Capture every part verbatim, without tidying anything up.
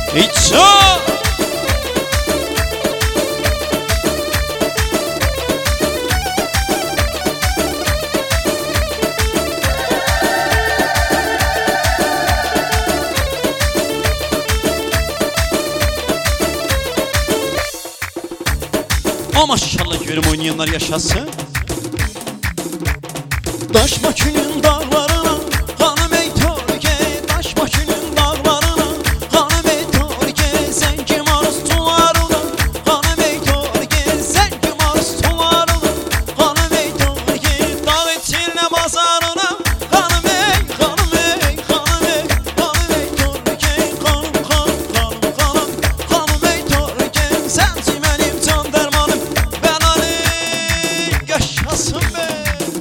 İço! Ama maşallah görüm oynayanlar yaşasın. Daş maçının dağlarına hanım ey Türkiye, daş maçının dağlarına hanım ey Türkiye, sen kim arzularına hanım ey Türkiye, sen kim arzularına hanım ey Türkiye, dağ içine bazarına hanım ey, hanım ey, hanım ey, hanım ey Türkiye, hanım hanım hanım hanım hanım ey Türkiye, sensin benim can dermanım, ben Ali yaşasın be.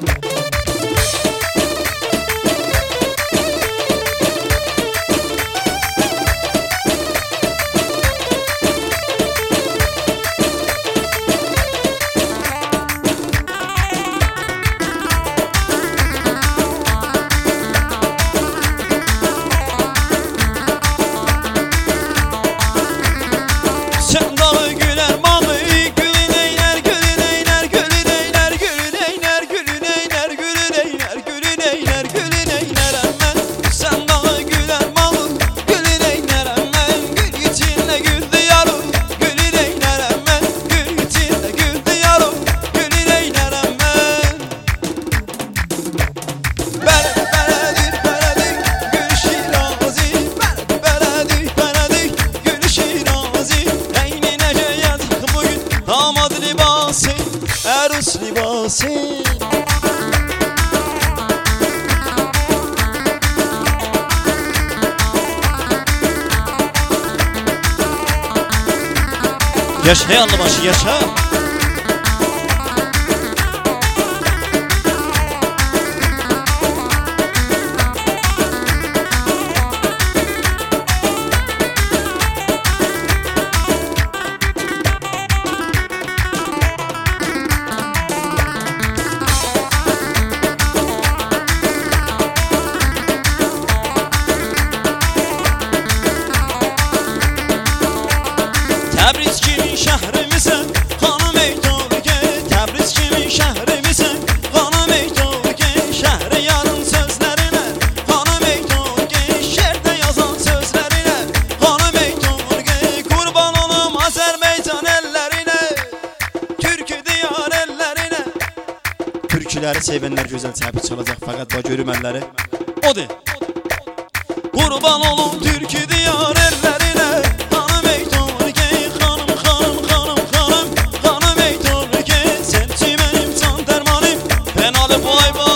Sen dağı güler malı, gülün eyler, gülün eyler, gülün eyler, gülün eyler, gülün eyler, gülün eyler, gülün eyler, gülün eyler emmen. Sen dağı güler malı, gülün eyler emmen, gül içinde gül diyarım, gülün eyler emmen, gül içinde gül diyarım, gülün eyler emmen. Bere beredik beredik gül şirazi, bere beredik beredik gül şirazi. Eyni nece yazık bugün damat libası, erus libası. Yaşa yanlı başı yaşa. Təbriz kimin şəhrimisən, xanım ey Türkiye, Təbriz kimin şəhrimisən, xanım ey Türkiye, şəhri yarın sözlərinə, xanım ey Türkiye, şərdə yazan sözlərinə, xanım ey Türkiye, qurban olum Azərbaycan ellərinə, Türkü diyar ellərinə. Türküləri sevənlər gözəl təbrik çalacaq, fəqət bax görüm əlləri. Odur. Qurban olum Türkü diyar ellərinə, xanım ey Türkiye, xanım xanım xanım xanım xanım ey Türkiye, sensin benim can dermanım, ben Ali bay bay.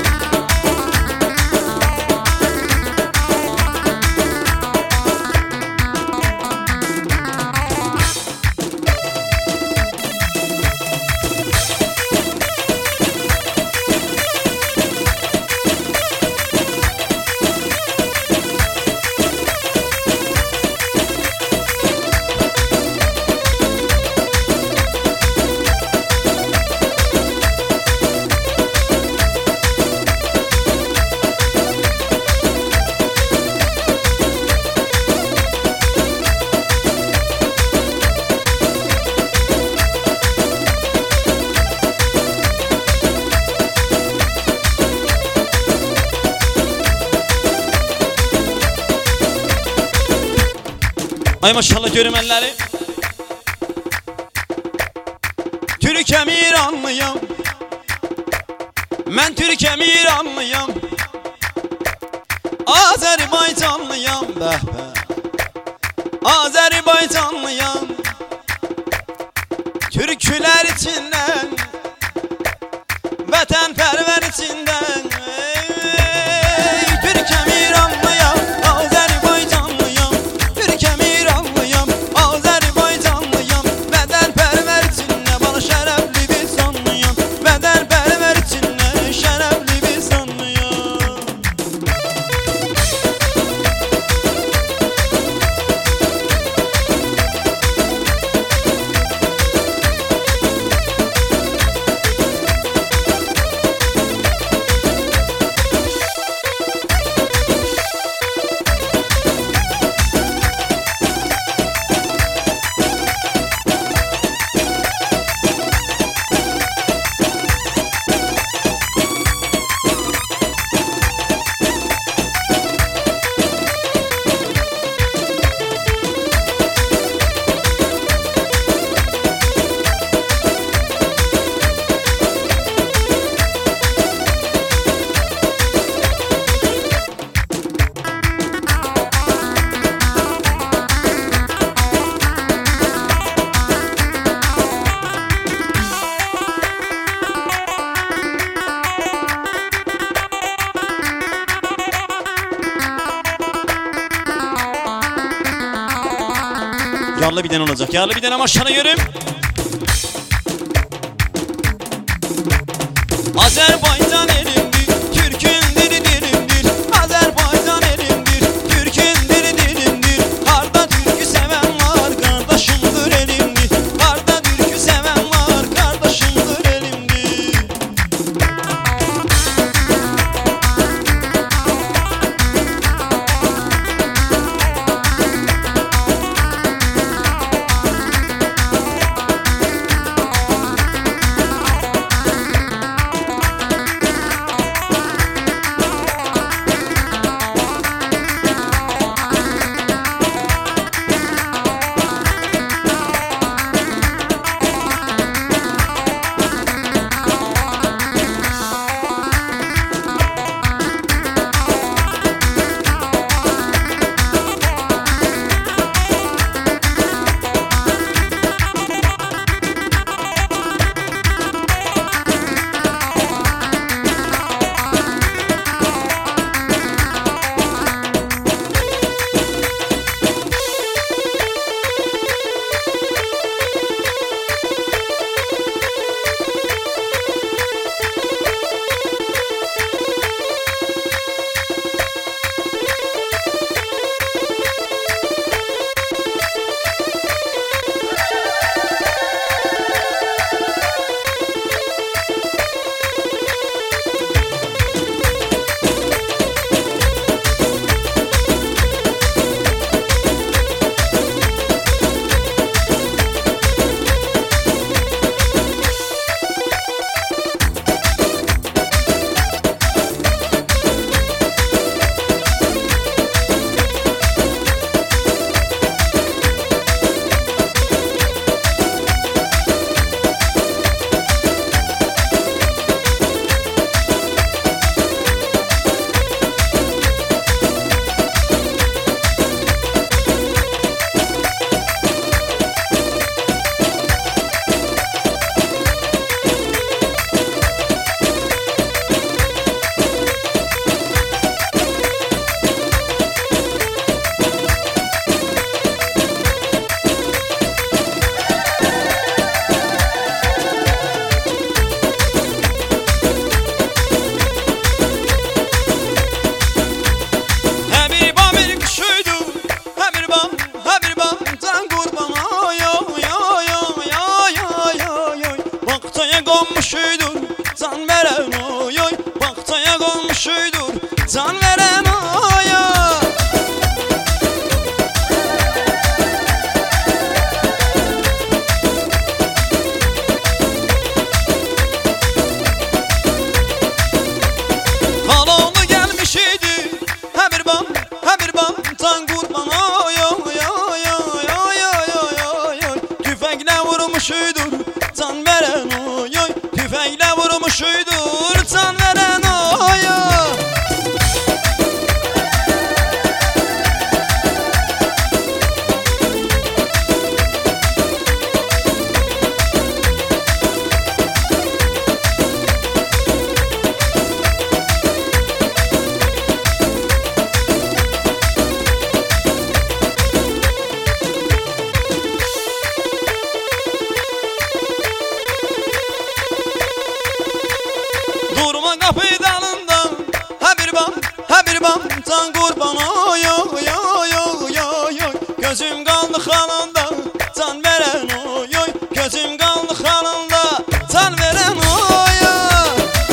Ay maşallah görüm elləri. Türkəm İranlıyam, mən Türkəm İranlıyam, Azərbaycanlıyam, bəh bəh, Azərbaycanlıyam. Türkülər içindən, vətənpərvər içindən, ey, Türkəm İranlıyam, Azərbaycanlıyam, Türkəm İranlıyam, Azərbaycanlıyam, vətənpərvər içindən, bana şərəfli bir sanlıyam, vətənpərvər içindən, şərəfli bir sanlıyam. Yarlı bir tane olacak. Yarlı bir tane maşallah görüm. Azerbaycan elimdir, Türk'ün dili dilimdir. Azerbaycan elimdir, Türk'ün dili dilimdir. Harda türkü seven var, kardeşimdir elimdir. Harda türkü seven var, kardeşimdir elimdir. Konmuşuydur can veren oy oy. Baktaya konmuşuydur can veren oy oy. Haloğlu gelmiş idi he bir bam he bir bam can kurban oy oy oy oy oy oy oy oy. Tüfekle vurmuşuydur can veren oy oy. Tüfekle vurmuşuydur can veren oy oy. Durma kapı dalında he bir bam he bir bam can kurban oy oy oy oy oy oy. Gözüm kaldı halında can veren oy oy. Gözüm kaldı halında can veren oy oy.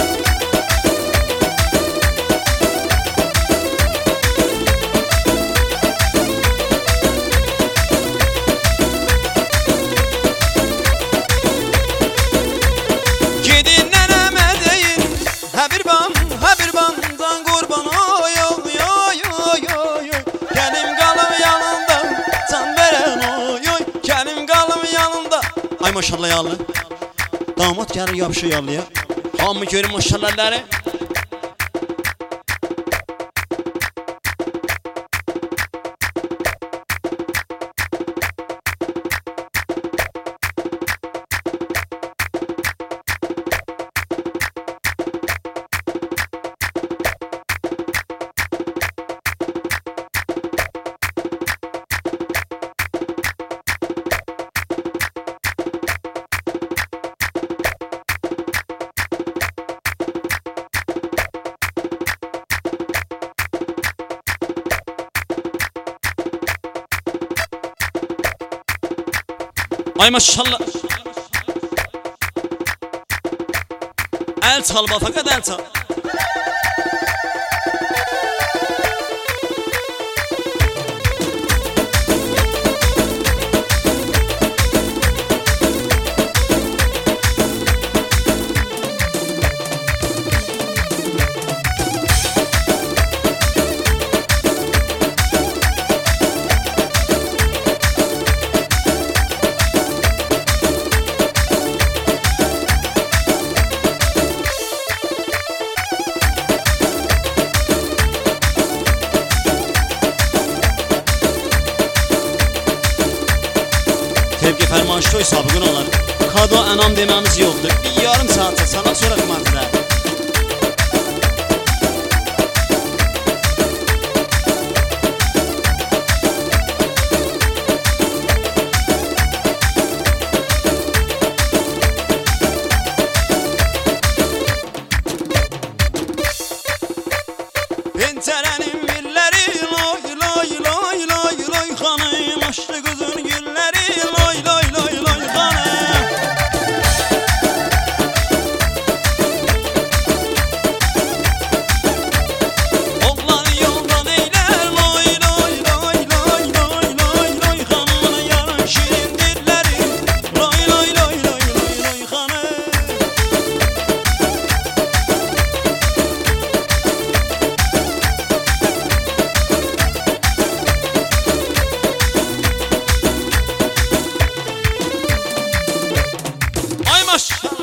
Gidin neneme deyin he bir bam he bir bam can kurban oy oy oy oy oy. Gelim kalım yanında can veren oy oy. Gelim kalım yanında. Ay maşallah yallı. Damat gelir yapışıyor yallıya. Hamı görün maşallahları. Ay maşallah. El çal bak, fakat el çal. Tebrik fermanşlı hesabı gün olar. Kado enam dememiz yoktur. Bir yarım saate sana sonra kımartılar. Pencerenin milleri loy loy loy loy loy hanım, açtı gözün gülleri loy loy loy loy hanım. Oğlan yoldan eyler loy loy loy loy loy loy loy hanımın yarın şirin dilleri loy loy loy loy loy loy hanım. Ay maşallah.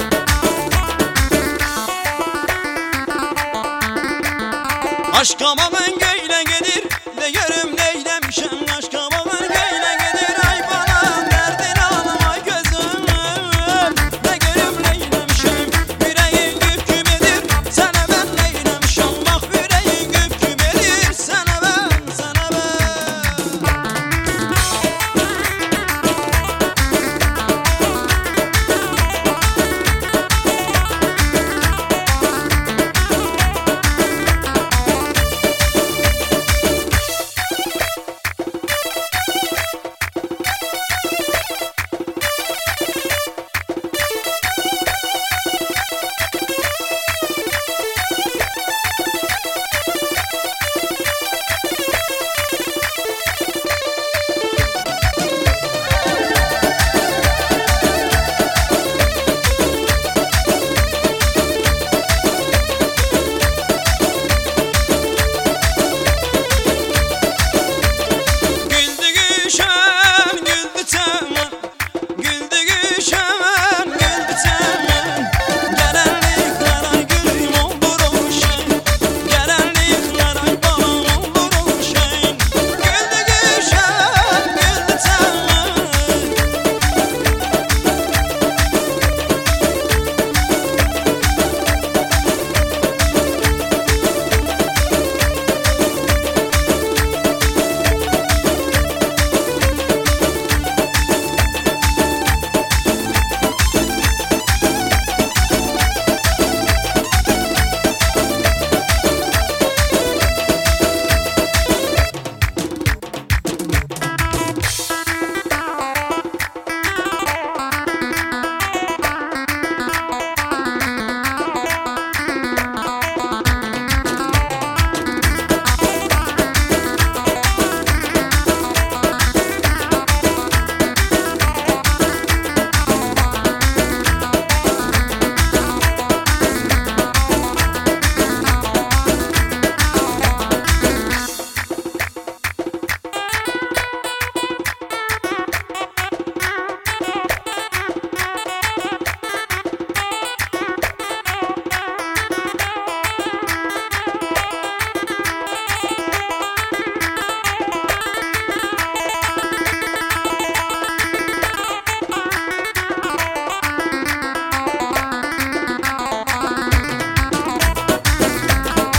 Aşk ama